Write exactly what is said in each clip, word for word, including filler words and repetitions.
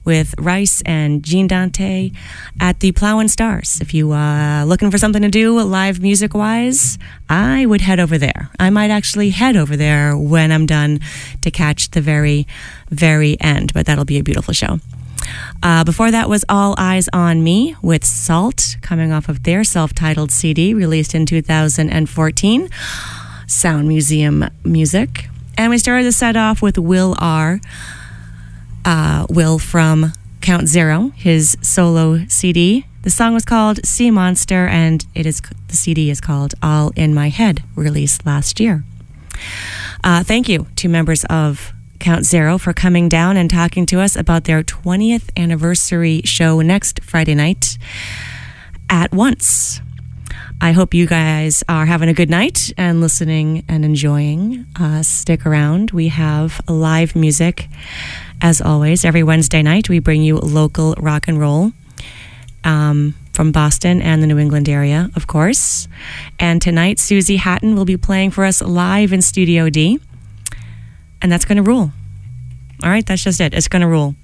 with Rice and Gene Dante at the Plow and Stars. If you are uh, looking for something to do live music-wise, I would head over there. I might actually head over there when I'm done to catch the very, very end, but that'll be a beautiful show. Uh, before that was All Eyes on Me with Salt, coming off of their self-titled C D released in two thousand fourteen, Sound Museum Music. And we started the set off with Will R. Uh, Will from Count Zero, his solo C D. The song was called Sea Monster, and it is the C D is called All in My Head, released last year. Uh, thank you to members of Count Zero for coming down and talking to us about their twentieth anniversary show next Friday night at Once. I hope you guys are having a good night and listening and enjoying. Uh, stick around. We have live music, as always. Every Wednesday night, we bring you local rock and roll um, from Boston and the New England area, of course. And tonight, Susie Hatton will be playing for us live in Studio D. And that's going to rule. All right, that's just it. It's going to rule.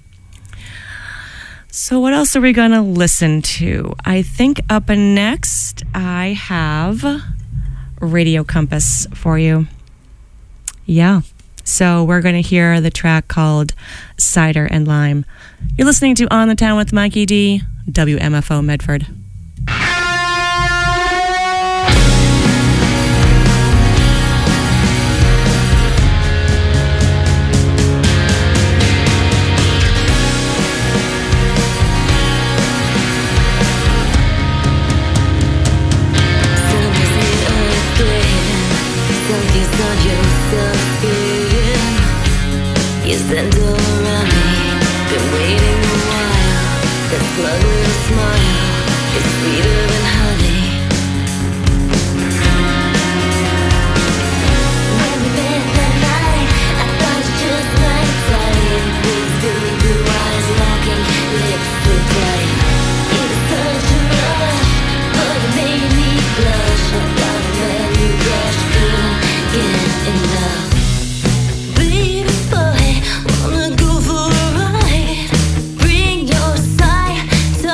So what else are we going to listen to? I think up next, I have Radio Compass for you. Yeah. So we're going to hear the track called Cider and Lime. You're listening to On the Town with Mikey D, W M F O Medford. You stand all around me, been waiting a while. That smug little smile is sweeter than honey. When we met that night, I thought you just might die. Big silly blue eyes, locking lips so tight. You were such a rush, but you made me blush. I thought when you rushed, couldn't get enough. Baby boy, wanna go for a ride? Bring your side to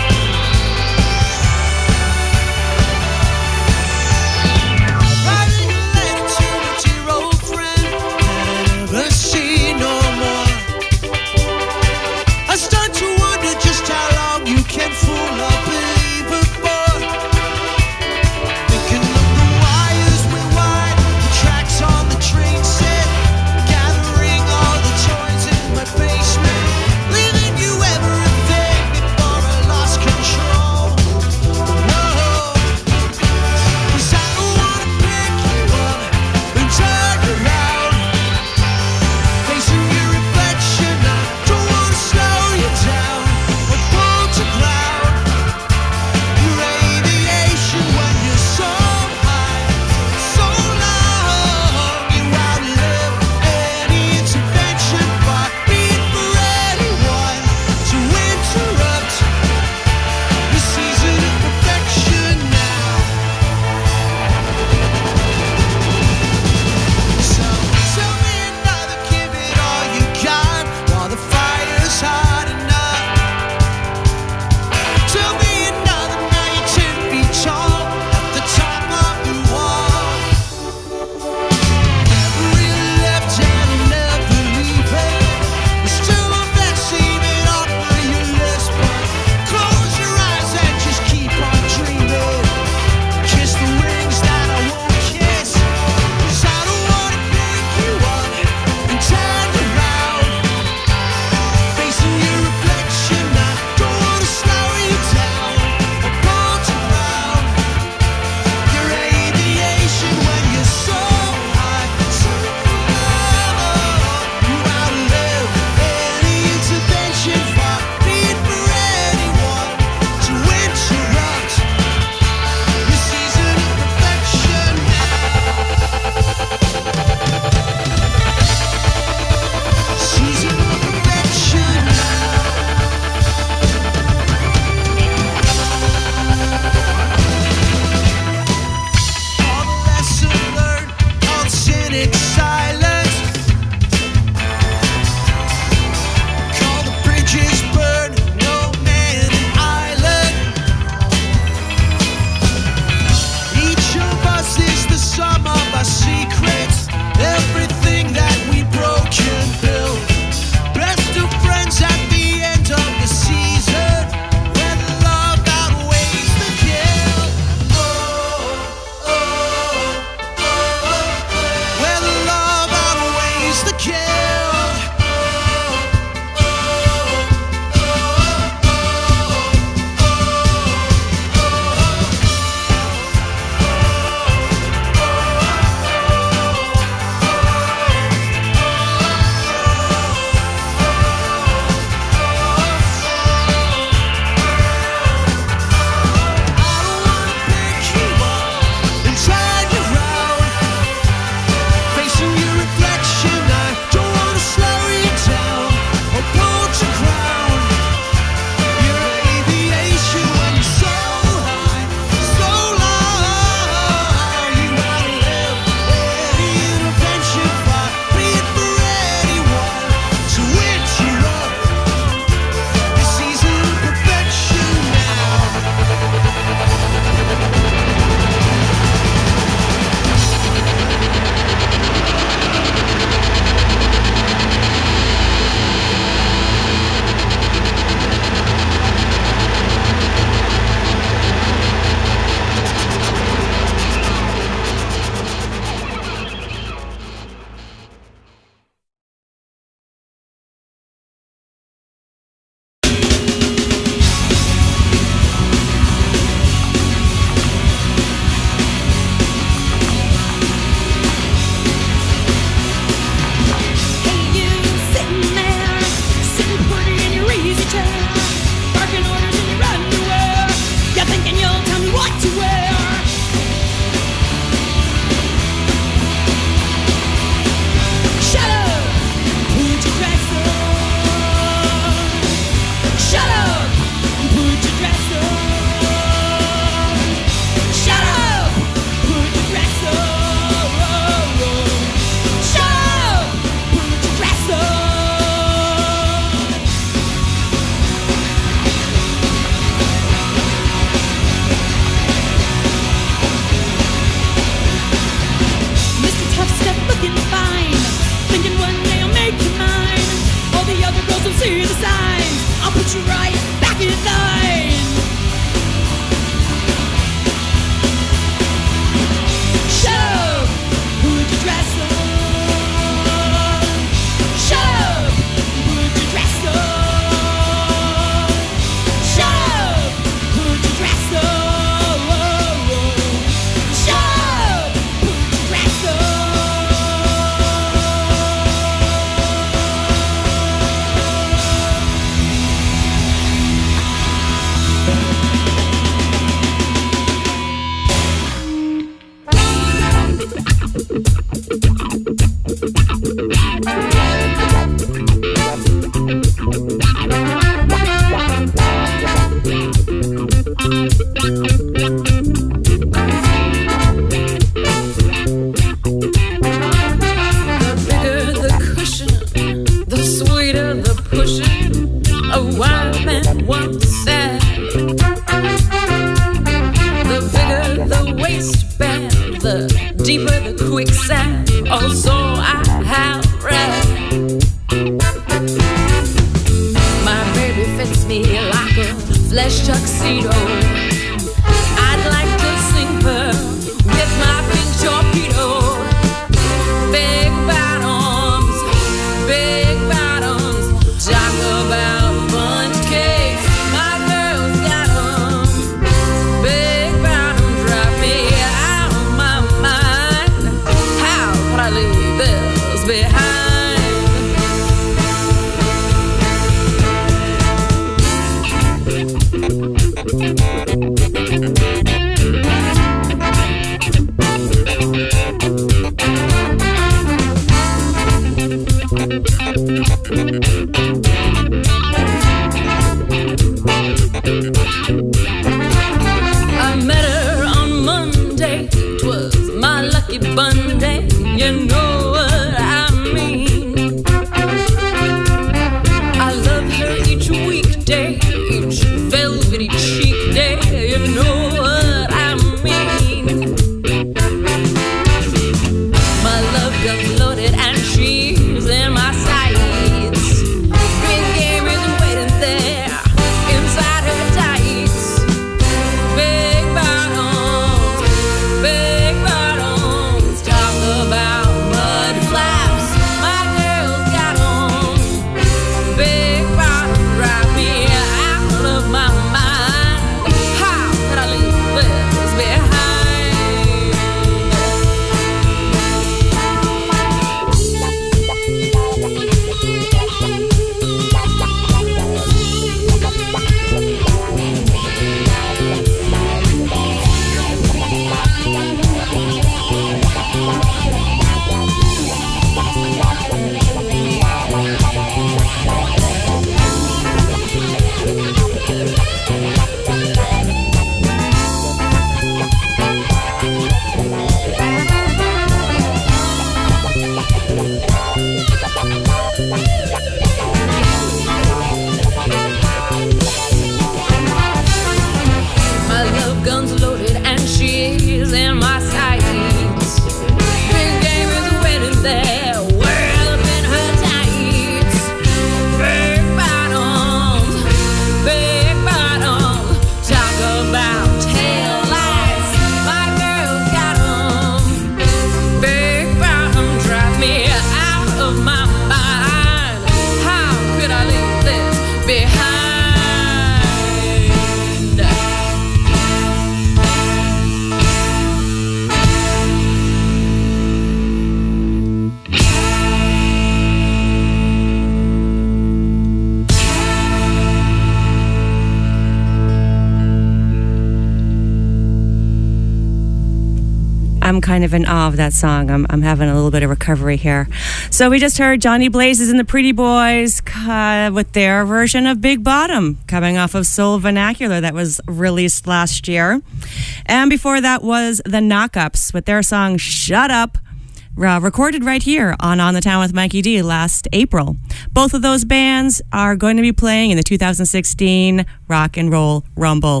I'm kind of in awe of that song. I'm, I'm having a little bit of recovery here. So we just heard Johnny Blazes and the Pretty Boys uh, with their version of Big Bottom, coming off of Soul Vernacular that was released last year. And before that was the Knockups with their song Shut Up, uh, recorded right here on On the Town with Mikey D last April. Both of those bands are going to be playing in the two thousand sixteen Rock and Roll Rumble.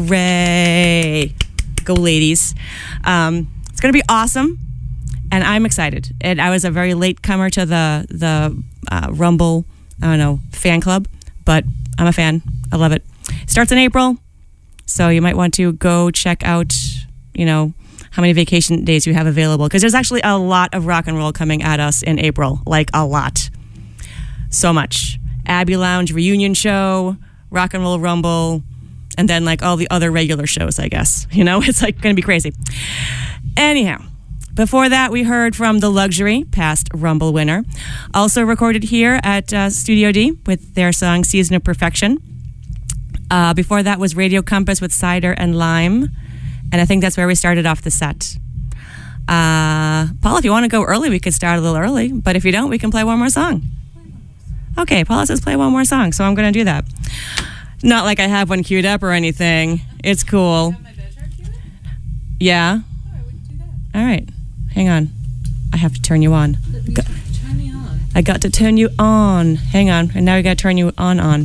Hooray! Go ladies. Um, it's going to be awesome, and I'm excited. And I was a very late comer to the the uh, Rumble, I don't know, fan club, but I'm a fan. I love it. It starts in April, so you might want to go check out, you know, how many vacation days you have available, because there's actually a lot of rock and roll coming at us in April, like a lot. So much. Abbey Lounge reunion show, Rock and Roll Rumble, and then like all the other regular shows, I guess. You know, it's like going to be crazy. Anyhow, before that, we heard from The Luxury, past Rumble winner. Also recorded here at uh, Studio D with their song Season of Perfection. Uh, before that was Radio Compass with Cider and Lime. And I think that's where we started off the set. Uh, Paul, if you want to go early, we could start a little early. But if you don't, we can play one more song. Okay, Paula says play one more song, so I'm going to do that. Not like I have one queued up or anything. It's cool. Yeah. All right. Hang on. I have to turn you on. Got, Turn me on. I got to turn you on. Hang on. And now we got to turn you on on.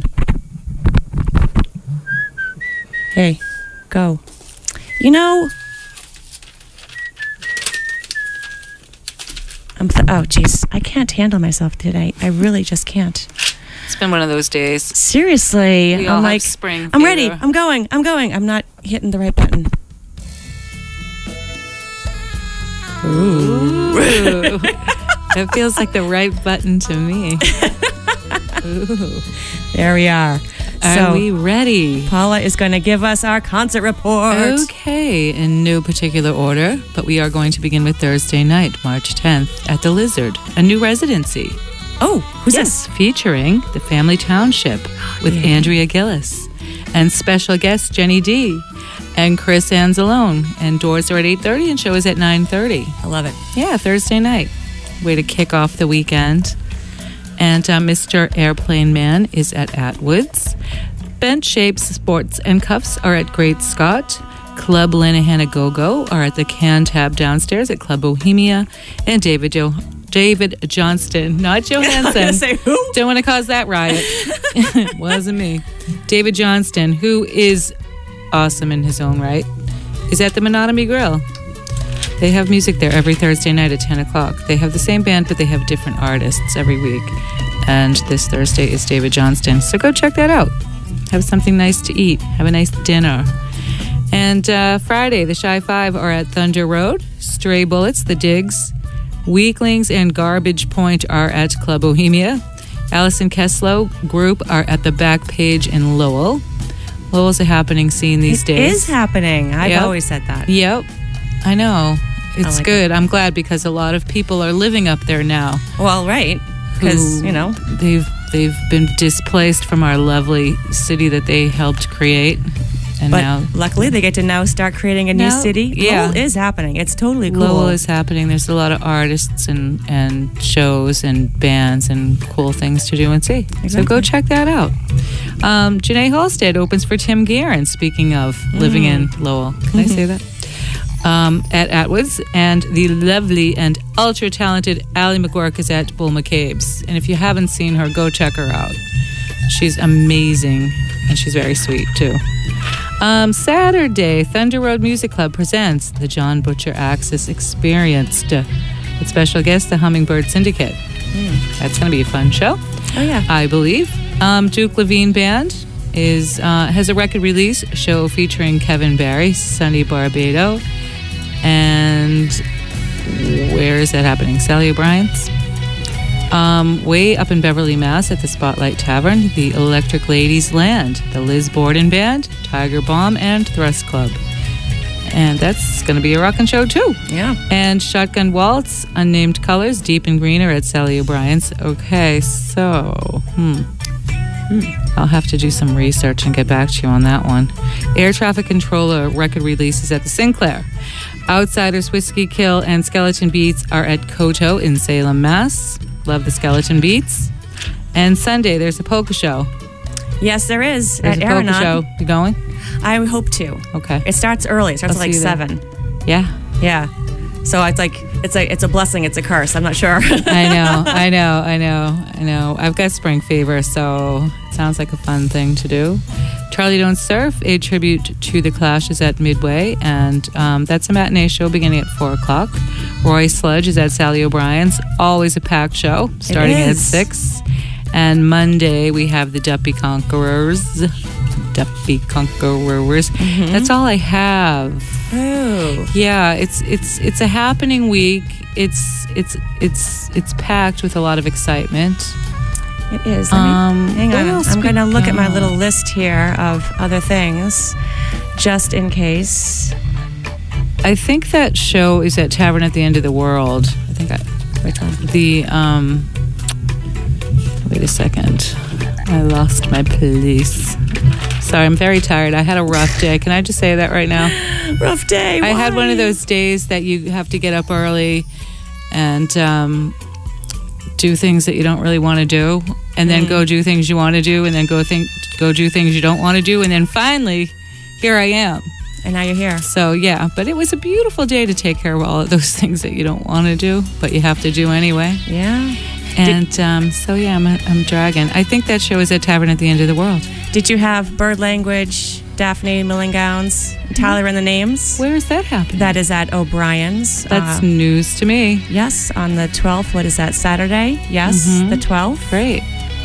Hey, go. You know, I'm th- oh, jeez. I can't handle myself today. I really just can't. It's been one of those days. Seriously. We all I'm have like, spring I'm ready. fever. I'm going. I'm going. I'm not hitting the right button. Ooh. That feels like the right button to me. Ooh. There we are. Are so, we ready? Paula is going to give us our concert report. Okay, in no particular order, but we are going to begin with Thursday night, March tenth, at the Lizard, a new residency. Oh, who's Yes, featuring the Family Township with Yeah. Andrea Gillis and special guest Jenny D and Chris Anzalone. And doors are at eight thirty and show is at nine thirty. this? I love it. Yeah, Thursday night. Way to kick off the weekend. And uh, Mister Airplane Man is at Atwood's. Bent Shapes Sports and Cuffs are at Great Scott. Club Lanahan a Go-Go are at the Can Tab downstairs at Club Bohemia. And David Jo- David Johnston, not Johansson. I was going to say who? Don't want to cause that riot. It wasn't me. David Johnston, who is awesome in his own right, is at the Monotony Grill. They have music there every Thursday night at ten o'clock. They have the same band, but they have different artists every week. And this Thursday is David Johnston. So go check that out. Have something nice to eat. Have a nice dinner. And uh, Friday, the Shy Five are at Thunder Road. Stray Bullets, The Digs, Weaklings, and Garbage Point are at Club Bohemia. Allison Keslow Group are at the Back Page in Lowell. Lowell's a happening scene these It days. is happening. I've Yep. always said that. Yep, I know. It's like good. I'm glad because a lot of people are living up there now. Well, right. Because, who- you know, they've they've been displaced from our lovely city that they helped create, and but now luckily they get to now start creating a new Now- city. yeah. Lowell is happening. It's totally cool. Lowell is happening. There's a lot of artists and, and shows and bands and cool things to do and see. So Exactly. go check that out. Um, Janae Halstead opens for Tim Guerin, speaking of living in Lowell. Can I say that? Um, at Atwood's, and the lovely and ultra talented Allie McGuirk is at Bull McCabe's. And if you haven't seen her, go check her out. She's amazing, and she's very sweet too. Um, Saturday, Thunder Road Music Club presents the John Butcher Axis Experienced with special guest, the Hummingbird Syndicate. That's going to be a fun show, Oh, yeah. I believe. Um, Duke Levine Band is uh, has a record release show featuring Kevin Barry, Sonny Barbado, and where is that happening? Sally O'Brien's. Um, way up in Beverly, Mass, at the Spotlight Tavern, the Electric Ladies Land, the Liz Borden Band, Tiger Bomb, and Thrust Club. And that's going to be a rockin' show too. Yeah. And Shotgun Waltz, Unnamed Colors, Deep and Green are at Sally O'Brien's. Okay, so, hmm. I'll have to do some research and get back to you on that one. Air Traffic Controller record releases at the Sinclair. Outsiders, Whiskey Kill, and Skeleton Beats are at Koto in Salem, Mass. Love the Skeleton Beats. And Sunday, there's a polka show. Yes, there is. There's at a polka Aranon. show. You going? I hope to. Okay. It starts early. It starts I'll at like see you there. seven. Yeah. Yeah. So it's like it's like it's a blessing. It's a curse. I'm not sure. I know, I know, I know, I know. I've got spring fever, so it sounds like a fun thing to do. Charlie Don't Surf, a tribute to the Clash, is at Midway, and um, that's a matinee show beginning at four o'clock. Roy Sludge is at Sally O'Brien's, always a packed show, starting at is. six. And Monday we have the Duppy Conquerors. Duppy Conquerors. Mm-hmm. That's all I have. Oh. Yeah, it's it's it's a happening week. It's it's it's it's packed with a lot of excitement. It is. Let me- Um, hang what on. else I'm we going to look at my got? little list here of other things, just in case. I think that show is at Tavern at the End of the World. I think I, Which one? the um. Wait a second, I lost my place. Sorry, I'm very tired. I had a rough day. Can I just say that right now? Rough day. I had one why? of those days that you have to get up early and um, do things that you don't really want to do, and then Mm. go do things you want to do, and then go think, go do things you don't want to do, and then finally, here I am. And now you're here. So yeah, but it was a beautiful day to take care of all of those things that you don't want to do, but you have to do anyway. Yeah. And um, so yeah, I'm, I'm dragging. I think that show is at Tavern at the End of the World. Did you have Bird Language, Daphne Milling Gowns, Tyler and the Names? Where is that happening? That is at O'Brien's. That's Uh, news to me. yes, on the twelfth. What is that, Saturday? Yes, Mhm. the twelfth. Great.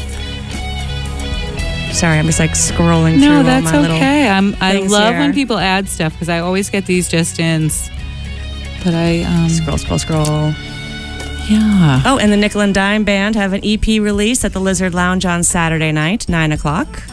Sorry, I'm just like scrolling through No, all that's my little... okay. I'm, I things love here. when people add stuff because I always get these just ins. But I, um, Scroll, scroll, scroll. yeah. Oh, and the Nickel and Dime Band have an E P release at the Lizard Lounge on Saturday night, nine o'clock.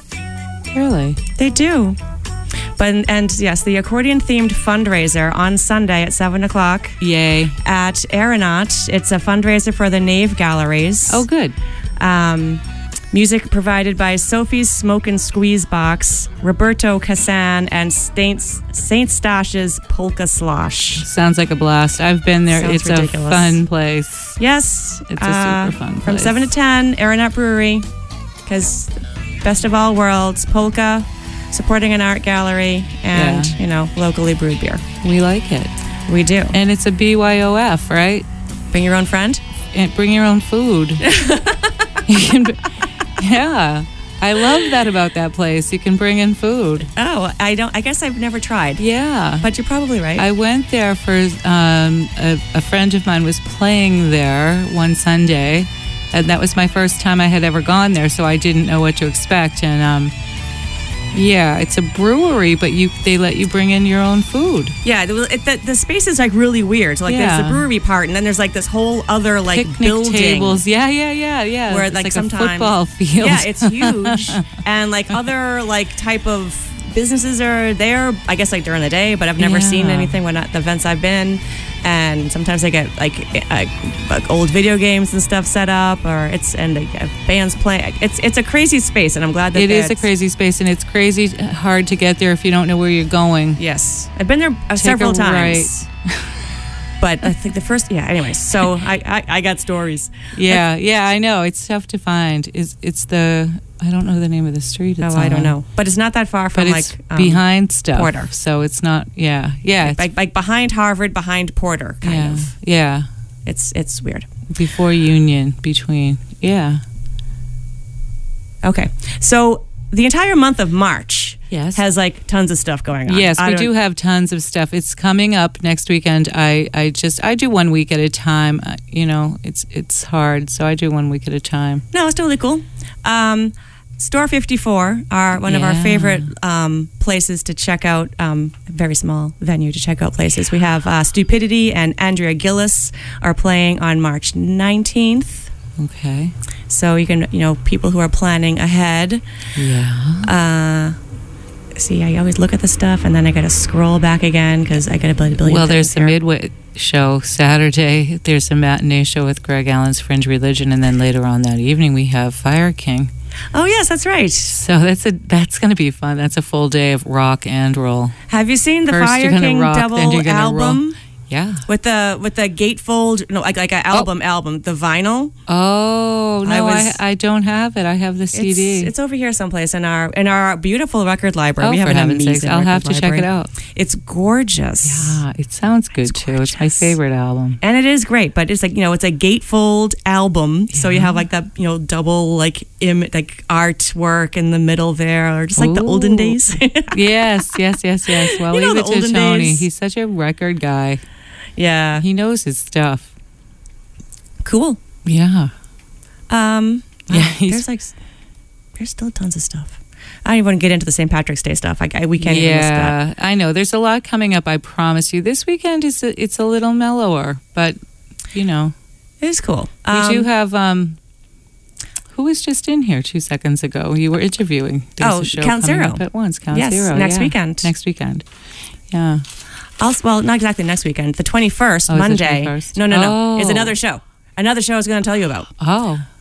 Really? They do. But, and yes, the accordion-themed fundraiser on Sunday at seven o'clock Yay. at Aeronaut. It's a fundraiser for the Nave Galleries. Oh, good. Um, music provided by Sophie's Smoke and Squeeze Box, Roberto Cassan, and Saint, Saint Stash's Polka Slosh. Sounds like a blast. I've been there. Sounds it's ridiculous. a fun place. Yes. It's a uh, super fun From place. seven to ten, Aeronaut Brewery. Because best of all worlds, polka, supporting an art gallery, and, Yeah. you know, locally brewed beer. We like it. We do. And it's a B Y O F, right? Bring your own friend. And bring your own food. You can, yeah. I love that about that place. You can bring in food. Oh, I don't. I guess I've never tried. Yeah. But you're probably right. I went there for um, a, a friend of mine was playing there one Sunday, and that was my first time I had ever gone there, so I didn't know what to expect. And um, yeah, it's a brewery, but you they let you bring in your own food. Yeah, the, it, the, the space is like really weird. So, like there's Yeah. the brewery part, and then there's like this whole other like Picnic building. tables, yeah, yeah, yeah, yeah. Where It's like, like sometimes a football field. Yeah, it's huge, and like other like type of businesses are there. I guess like during the day, but I've never seen Yeah. anything when at the events I've been. And sometimes they get like, uh, like old video games and stuff set up, or it's and they have bands playing. It's it's a crazy space, and I'm glad that It is a that's- crazy space, and it's crazy hard to get there if you don't know where you're going. Yes, I've been there uh, several a times. But I think the first, yeah. Anyways, so I, I, I got stories. Yeah, yeah, I know. It's tough to find. Is it's the I don't know the name of the street. It's Oh, I don't on. know, but it's not that far from But like it's um, behind stuff. Porter. So it's not. Yeah, yeah, it's, like like behind Harvard, behind Porter, kind yeah, of. yeah. It's it's weird. Before Union, between. Yeah. Okay, so the entire month of March Yes. has like tons of stuff going on. Yes, I we don't- do have tons of stuff. It's coming up next weekend. I, I just I do one week at a time. Uh, You know, it's it's hard, so I do one week at a time. No, it's totally cool. Um, Store fifty-four are one of our Yeah. favorite um, places to check out, um, a very small venue to check out places. We have uh, Stupidity and Andrea Gillis are playing on March nineteenth. Okay. So you can, you know, people who are planning ahead. Yeah. Uh, see, I always look at the stuff and then I got to scroll back again because I got a billion. billion Well, there's things the here. midway show Saturday. There's a matinee show with Greg Allen's Fringe Religion, and then later on that evening we have Fire King. Oh yes, that's right. So that's a that's going to be fun. That's a full day of rock and roll. Have you seen the First Fire you're gonna King rock, double then you're gonna album? roll. Yeah. With the with the gatefold, no, like like an album album, the vinyl. Oh no, I I, was- I don't have it. I have the C D. It's, it's over here someplace in our in our beautiful record library. oh, we have for an heaven's amazing sakes, I'll record have to check library. it out. It's gorgeous. Yeah, it sounds good too. It's my gorgeous. favorite album. And it is great, but it's like, you know, it's a gatefold album. So you have like that, you know, double like Im- like artwork in the middle there, or just like the olden Ooh. days. Yes, yes, yes, yes. Well, You know leave the it to olden Tony. days. He's such a record guy. Yeah. He knows his stuff. Cool. Yeah. Um, Yeah, wow, he's- there's like, there's still tons of stuff. I don't even want to get into the Saint Patrick's Day stuff. I, I, we can't even miss that. Yeah, I know. There's a lot coming up. I promise you. This weekend is a, it's a little mellower, but you know, It is cool. we Um, do have. Um, who was just in here two seconds ago? You were interviewing. There's Oh, a show Count coming Zero. up at once. Count Yes, Zero. next yeah. weekend. Next weekend. Yeah. Also, well, not exactly next weekend. The twenty-first, Oh, is it Monday. twenty-first? No, no, no. Oh. It's another show. Another show I was going to tell you about. Oh.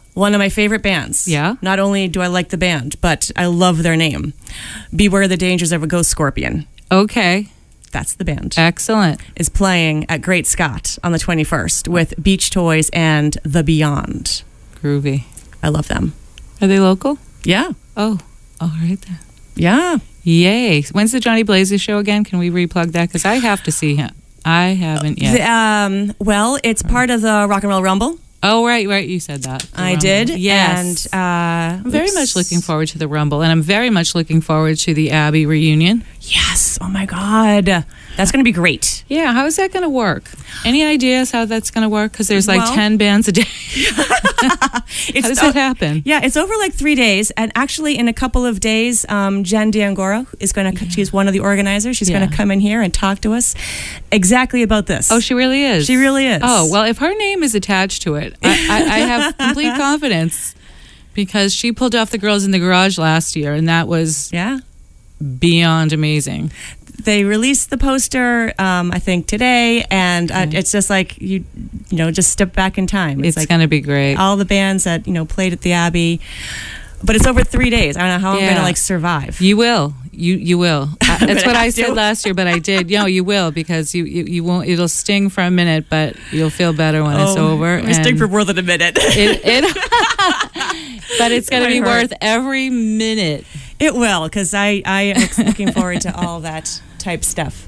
One of my favorite bands. Yeah? Not only do I like the band, but I love their name. Beware the Dangers of a Ghost Scorpion. Okay. That's the band. Excellent. Is playing at Great Scott on the twenty-first with Beach Toys and The Beyond. Groovy. I love them. Are they local? Yeah. Oh, all right then. Yeah. Yay. When's the Johnny Blazes show again? Can we replug that? Because I have to see him. I haven't yet. The, um, well, it's part of the Rock and Roll Rumble. Oh, right, right. You said that. The I Rumble. did. Yes. And uh, I'm very oops. much looking forward to the Rumble, and I'm very much looking forward to the Abbey reunion. Yes. Oh, my God. That's going to be great. Yeah, how is that going to work? Any ideas how that's going to work? Because there's like Well- ten bands a day. It's, How does oh, that happen? Yeah, it's over like three days. And actually, in a couple of days, um, Jen D'Angora is going to, she's one of the organizers. She's Yeah. going to come in here and talk to us exactly about this. Oh, she really is? She really is. Oh, well, if her name is attached to it, I, I, I have complete confidence because she pulled off the Girls in the Garage last year, and that was Yeah. beyond amazing. They released the poster, um, I think, today. And uh, it's just like, you you know, just step back in time. It's, like going to be great. all the bands that, you know, played at the Abbey. But it's over three days. I don't know how I'm Yeah. going to, like, survive. You will. You you will. I, that's But I what I have said to. last year, but I did. You know, you will because you, you, you won't. It'll sting for a minute, but you'll feel better when it's over. I stick and for more than a minute. it, it but it's going to It be might hurt. worth every minute. It will, because I, I am ex- looking forward to all that type stuff.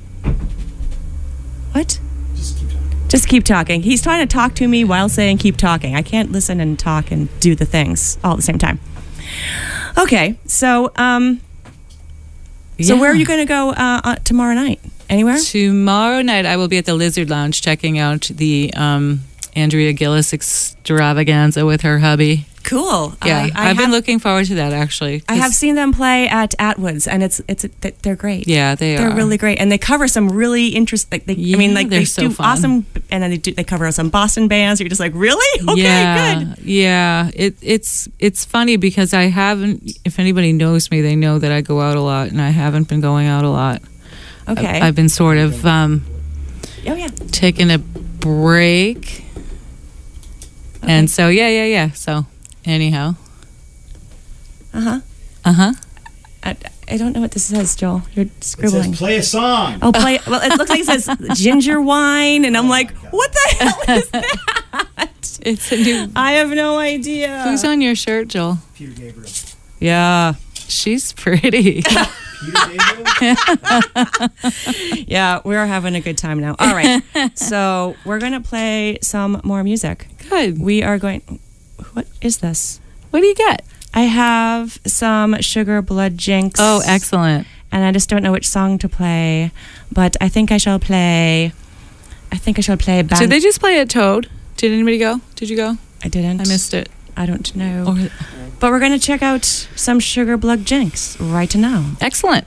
What? Just keep talking. Just keep talking. He's trying to talk to me while saying keep talking. I can't listen and talk and do the things all at the same time. Okay, so um, so Yeah. where are you going to go uh, uh, tomorrow night? Anywhere? Tomorrow night, I will be at the Lizard Lounge checking out the um, Andrea Gillis extravaganza with her hubby. Cool. Yeah, I, I I've have, been looking forward to that actually. I have 'cause- seen them play at Atwood's, and it's it's they're great. Yeah, they They're are really great, and they cover some really interesting. Like, they, I mean, Yeah, like they're they so do fun. awesome, and then they do they cover some Boston bands. You're just like, really? Okay, yeah, good. Yeah, it, it's it's funny because I haven't. If anybody knows me, they know that I go out a lot, and I haven't been going out a lot. Okay. I've, I've been sort of um, oh yeah. taking a break, and so yeah, yeah, yeah. So anyhow, Uh huh. uh huh. I, I don't know what this says, Joel. You're It scribbling. says play a song. Oh, play. Well, it looks like it says ginger wine, and I'm like, what the hell is that? It's a new. I have no idea. Who's on your shirt, Joel? Peter Gabriel. Yeah, she's pretty. Peter Gabriel? Yeah, we're having a good time now. All right, so we're gonna play some more music. Good. We are going. What is this? What do you get? I have some Sugar Blood Jinx. Oh, excellent. And I just don't know which song to play, but I think I shall play. I think I shall play. Band- Did they just play at Toad? Did anybody go? Did you go? I didn't. I missed it. I don't know. Or, But we're going to check out some Sugar Blood Jinx right now. excellent.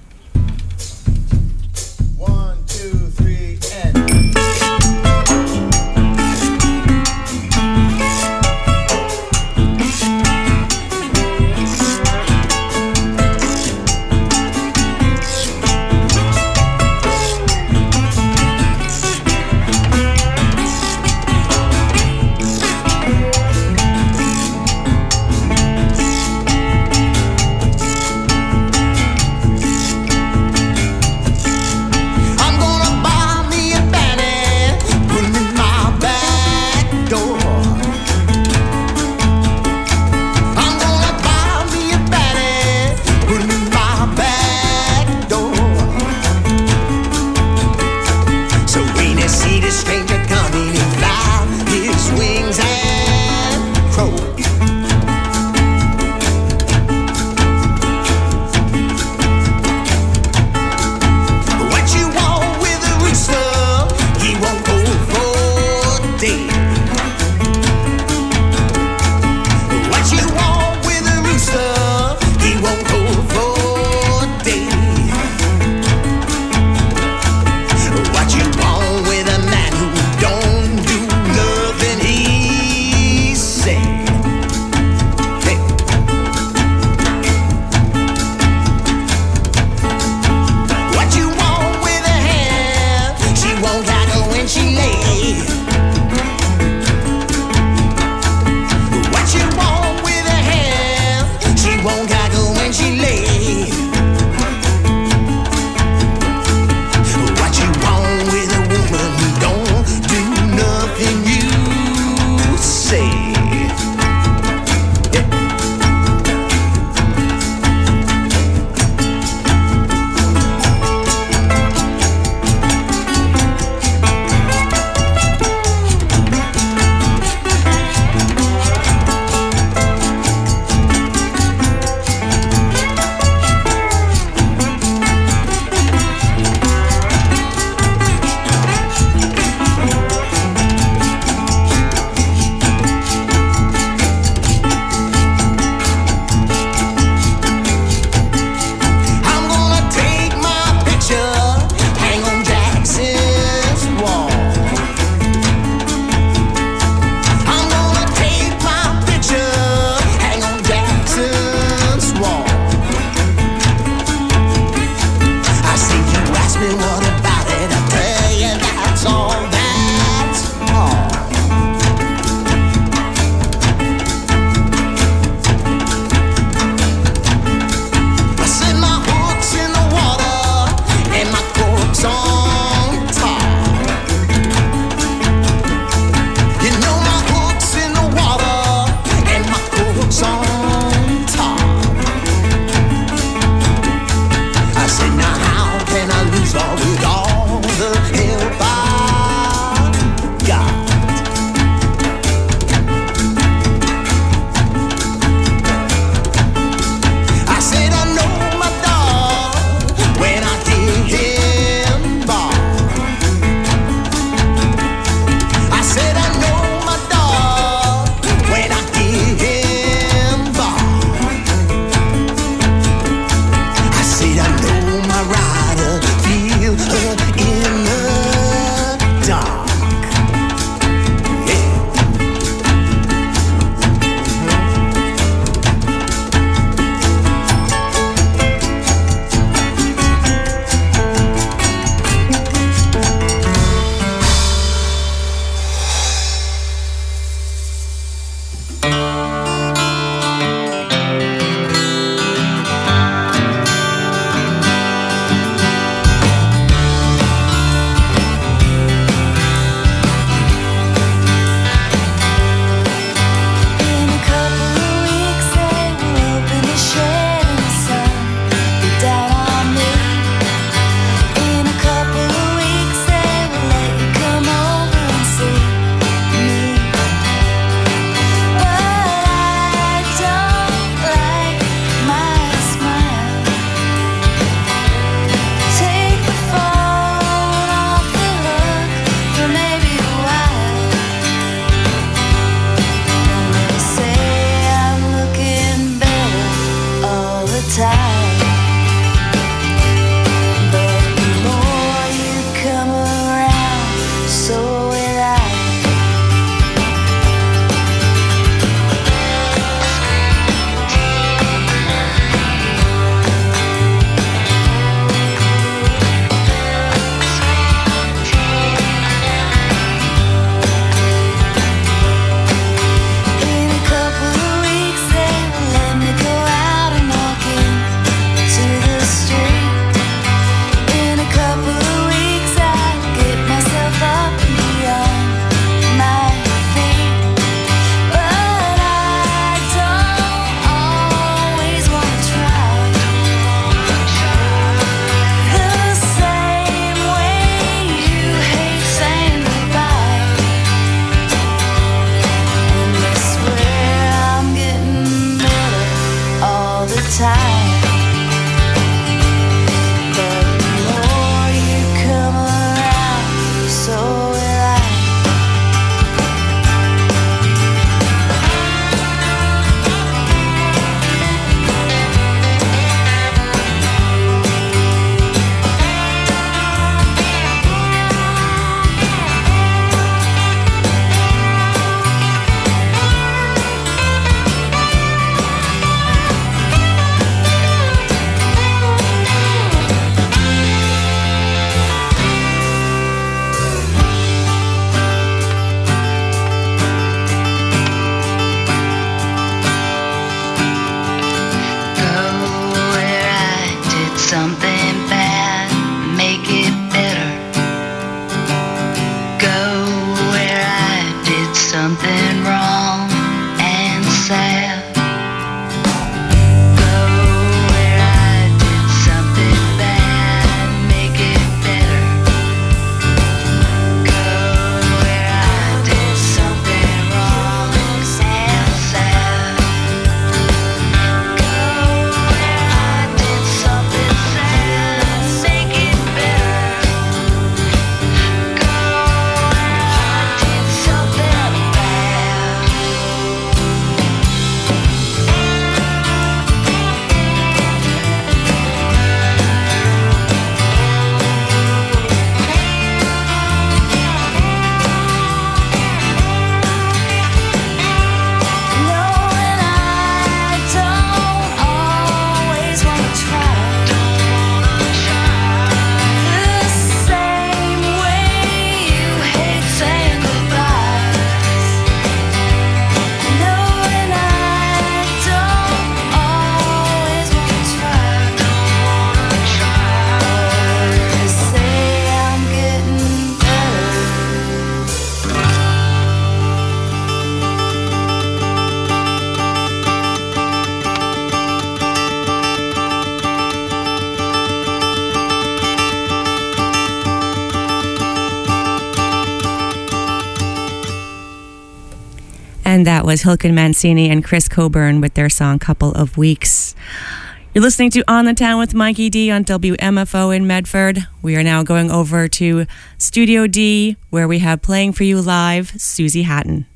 One, two, three, and. was Hilken Mancini and Chris Coburn with their song Couple of Weeks. You're listening to On the Town with Mikey D on W M F O in Medford. We are now going over to Studio D, where we have playing for you live, Susie Hatton.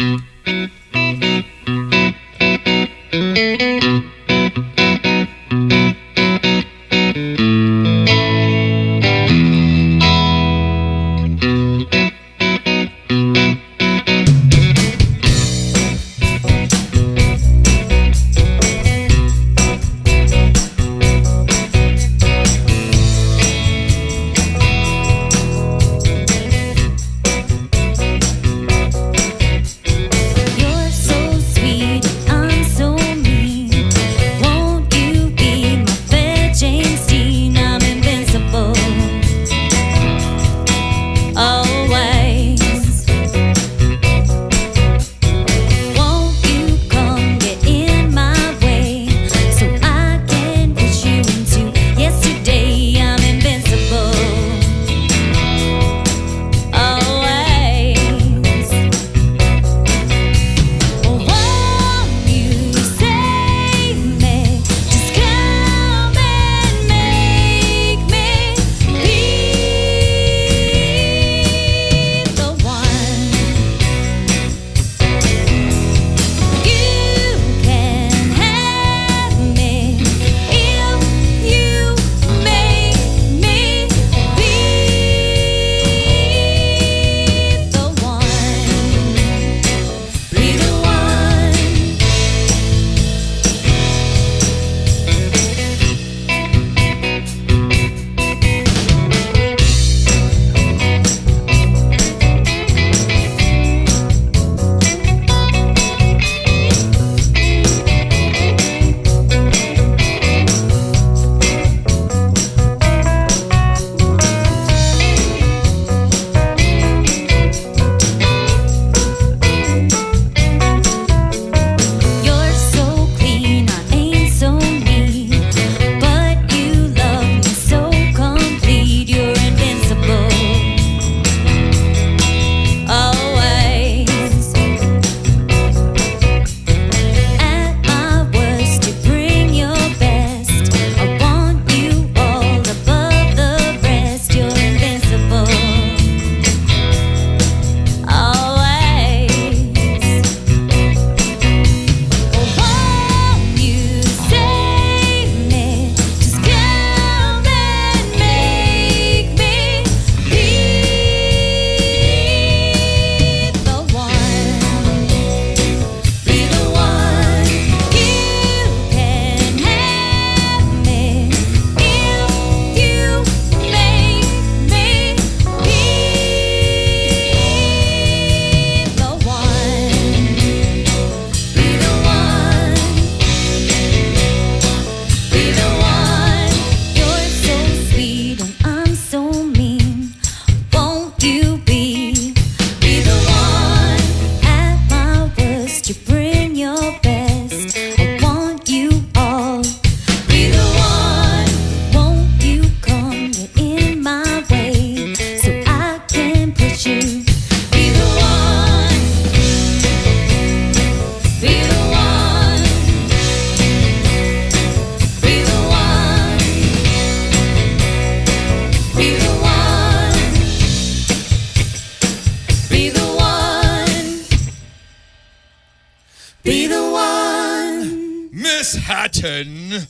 Hatton.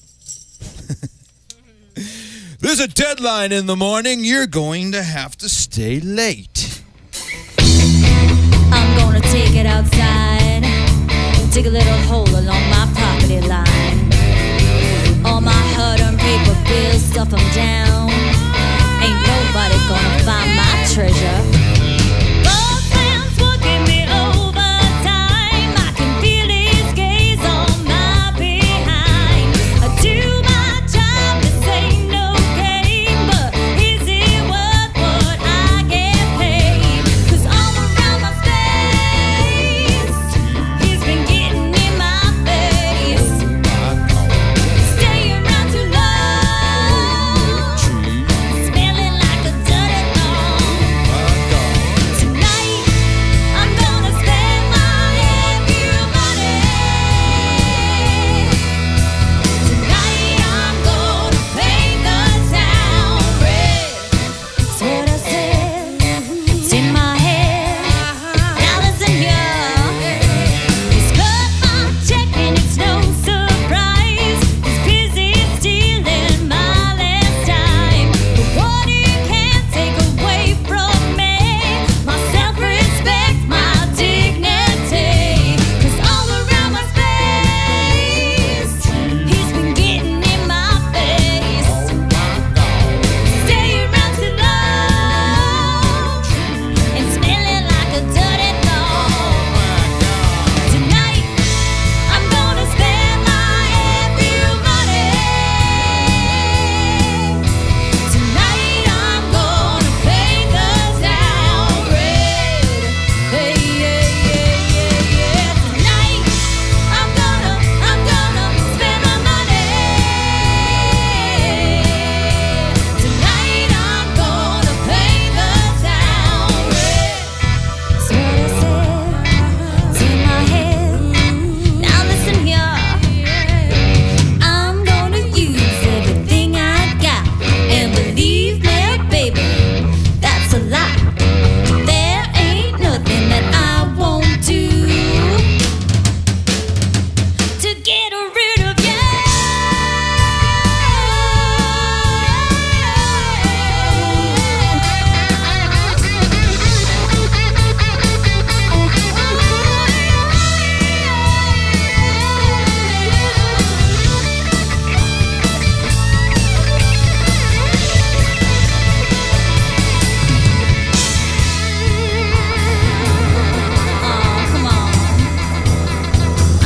There's a deadline in the morning. You're going to have to stay late. I'm gonna take it outside, dig a little hole along my property line. All my hard-earned paper bills, stuff them down. Ain't nobody gonna find my treasure. Both hands working me overtime. I can feel his gaze on my behind. I do my job, this ain't no game, but is it worth what I get paid? 'Cause all around my face, he's been getting in my face. Staying around too long, smelling like a dirty dog.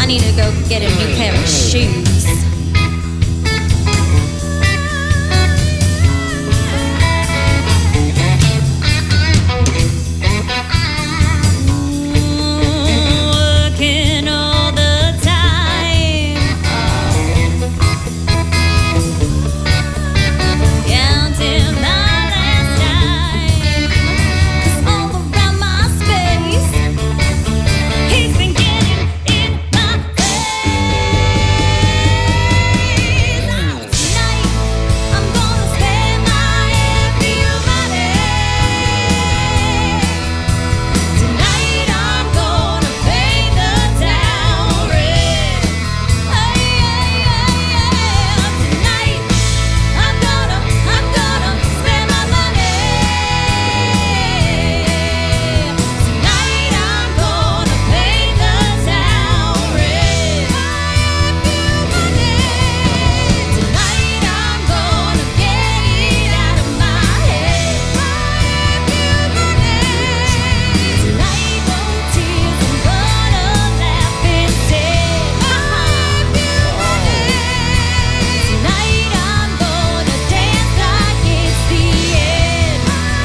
I need to go get a new pair of shoes. Working all the time, counting my last dime. 'Cause all around my space, he's been getting in my face. Tonight, I'm gonna spend my every money. Tonight, I'm gonna pay the town rent. Hey, hey, hey, yeah. Tonight, I'm gonna, I'm gonna spend my money. Tonight, I'm gonna pay the town rent. Tonight, I'm gonna get it out of my head. Tonight, no tears, I'm gonna laugh instead. Tonight, I'm gonna dance like it's the end.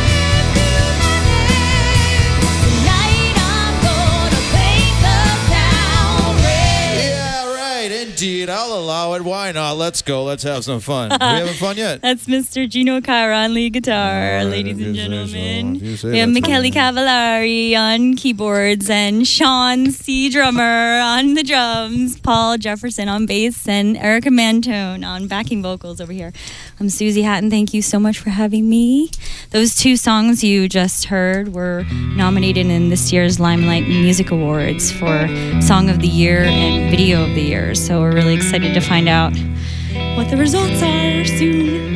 Tonight, I'm gonna paint the town red. Yeah, right. Indeed. I'll allow it. Why not? Let's go. Let's have some fun. we having fun yet? That's Mister Gino Caira on lead guitar, All right, ladies if and you say so. gentlemen. If you say We have that's Michele right. Cavallari on keyboards and Sean C. Drummer on the drums, Paul Jefferson on bass, and Erica Mantone on backing vocals over here. I'm Susie Hatton. Thank you so much for having me. Those two songs you just heard were nominated in this year's Limelight Music Awards for Song of the Year and Video of the Year. So we're really excited to find out what the results are soon.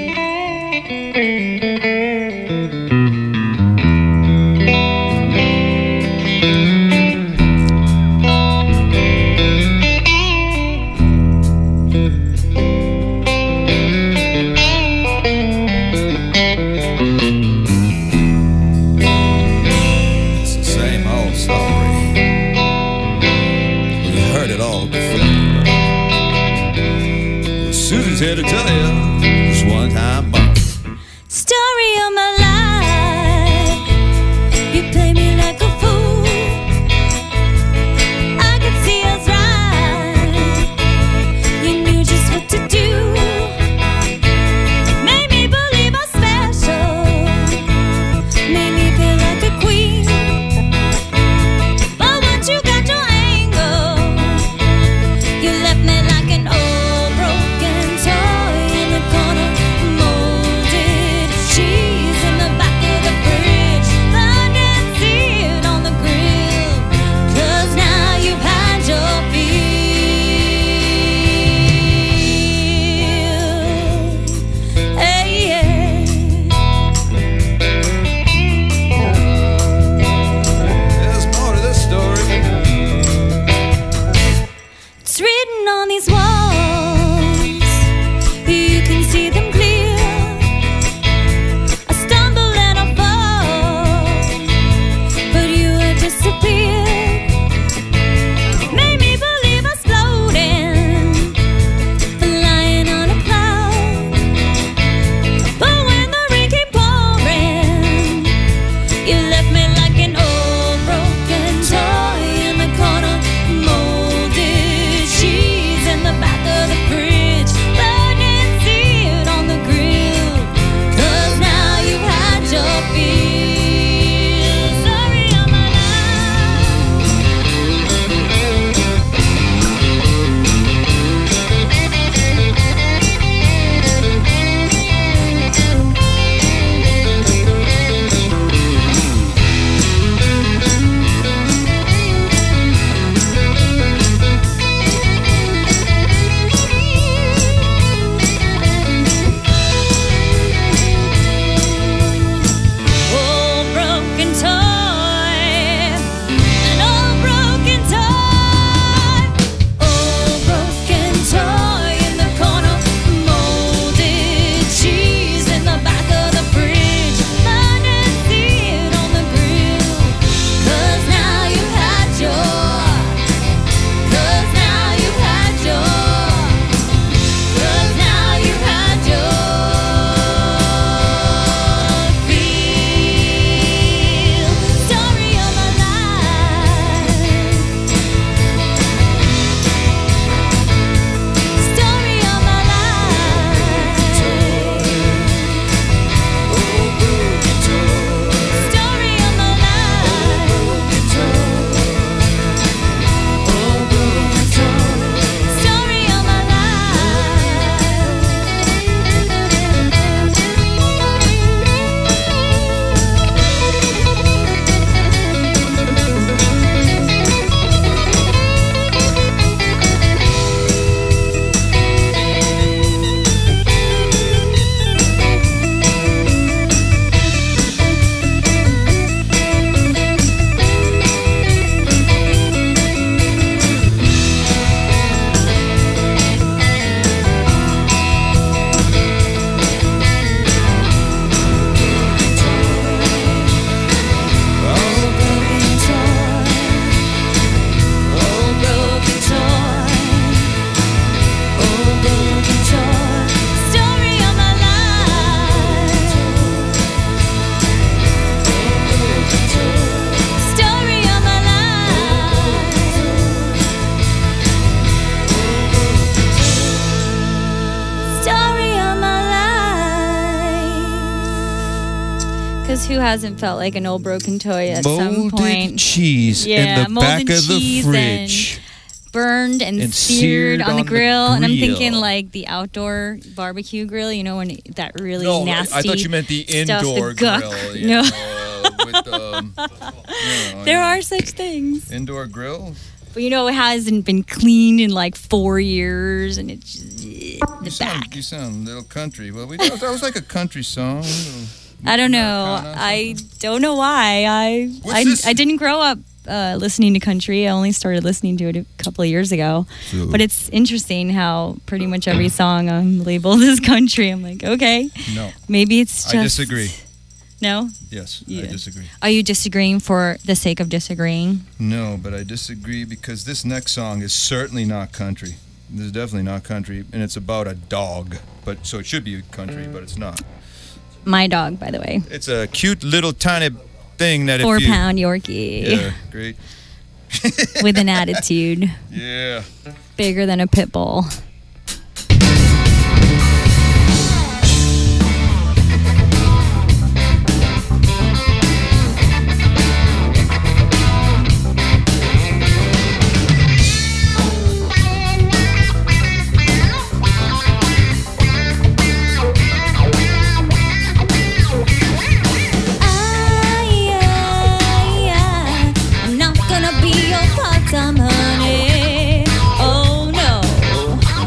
It's the same old story. We heard it all before. Susie's here to tell you. Because who hasn't felt like an old broken toy at some Molded point? cheese Yeah, in the back molded of the cheese fridge. Burned and, And seared, seared on the on the grill. And I'm thinking grill. like the outdoor barbecue grill, you know, when that really No, I- nasty I thought you meant the stuff, the indoor guck. grill. You No. know, uh, with, um, you know, There yeah. are such things. Indoor grill? But you know, it hasn't been cleaned in like four years and it's just the You sound, back. you sound a little country. Well, we, that, was, that was like a country song. I don't know. Americana or I something. don't know why. I What's I, this? I didn't grow up uh, listening to country. I only started listening to it a couple of years ago. So- But it's interesting how pretty much every song I'm labeled as country. I'm like, okay, No, maybe it's just. I disagree. No? Yes, Yeah. I disagree. Are you disagreeing for the sake of disagreeing? No, but I disagree because this next song is certainly not country. This is definitely not country, and it's about a dog. But so it should be country, but it's not. My dog, by the way. It's a cute little tiny thing that Four if you pound Yorkie yeah, great. with an attitude Yeah. bigger than a pit bull. I'm not gonna be your part-time honey. Oh no.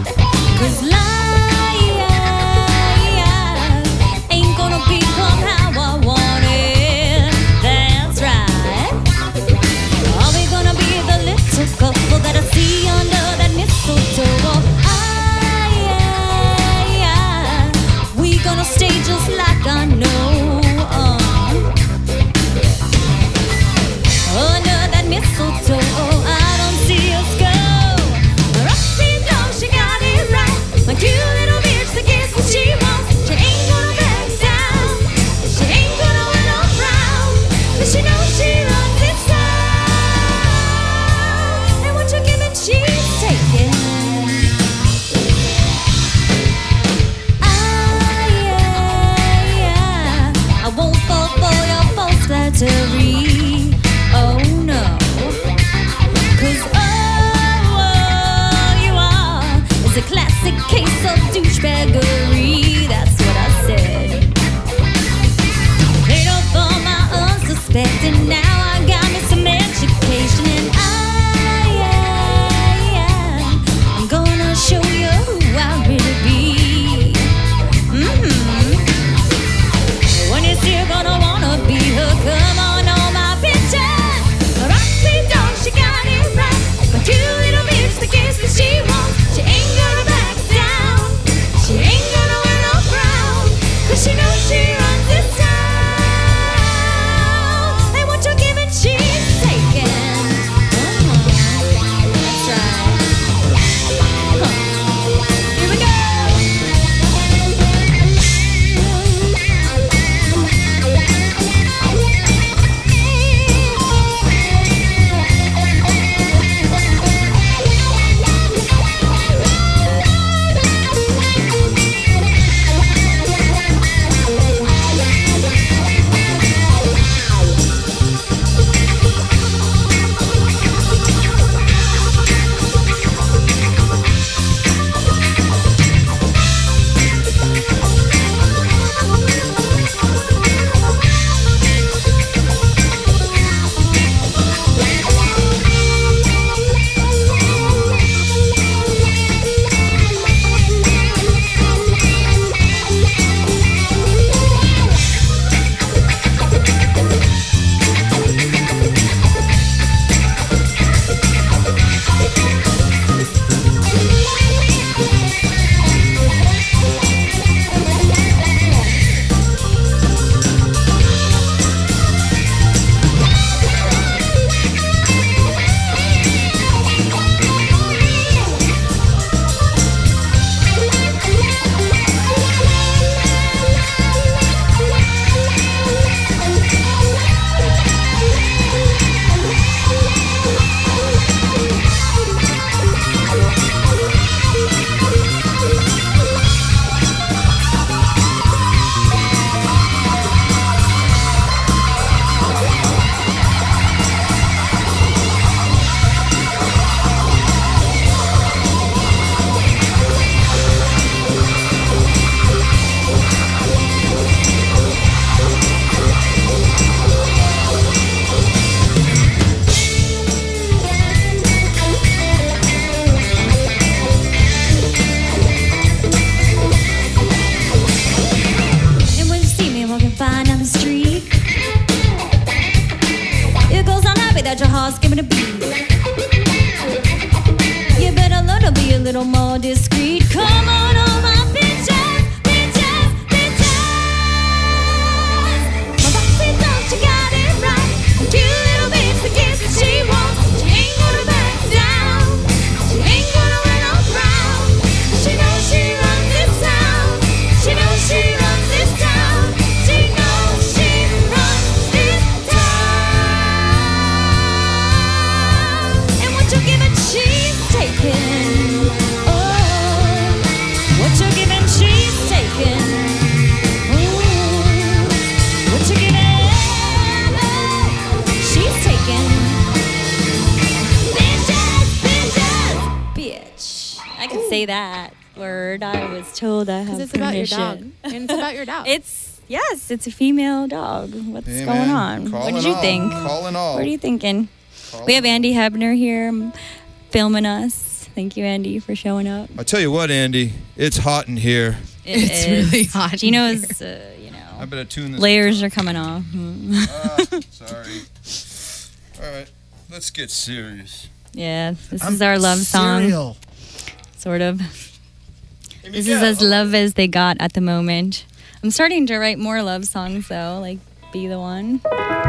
discreet. Come on, all my bitches, bitches, bitches. My bossy thought she got it right. Cute little bitch that gets what she wants. She ain't gonna back down. She ain't gonna run on ground. She knows she runs this town. She knows she runs this town. She knows she runs this town. And what you give it, she's taking. Oh, what you giving, she's taking. Ooh, what you giving, she's taking. Bitches, bitches, bitch. I can say that word. I was told I have Because it's about your permission. dog. And it's about your dog. It's yes, it's a female dog. What's Hey, going man, on? call What did and you all. think? Call and all. What are you thinking? Call We have and all. Andy Hebner here um, filming us. Thank you, Andy, for showing up. I tell you what, Andy, it's hot in here. It It's really hot in Gino's, uh, you I know, better tune this. layers are coming off. Mm. Ah, sorry. All right, let's get serious. Yeah, this is our love song, Cereal. sort of. Hey, This is Miguel. as love as they got at the moment. I'm starting to write more love songs, though, like Be the One.